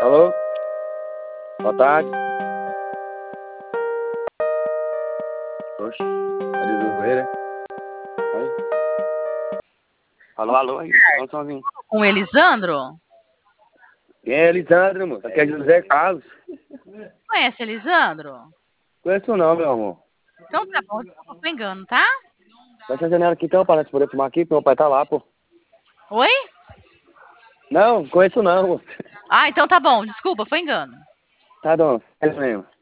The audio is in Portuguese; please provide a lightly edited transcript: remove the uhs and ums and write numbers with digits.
Alô? Boa tarde. Oxe, é de zoeira, né? Aí. Alô, alô, aí. Fala sozinho. Com o Elisandro? Quem é Elisandro, moço? Aqui é José Carlos. Conhece Elisandro? Conheço não, meu amor. Então tá bom, desculpa, foi engano, tá? Fecha a janela aqui então, para nós poder fumar aqui, porque meu pai tá lá, pô. Oi? Não, conheço não, moço. Ah, então tá bom, desculpa, foi engano. Tá, dona. É mesmo.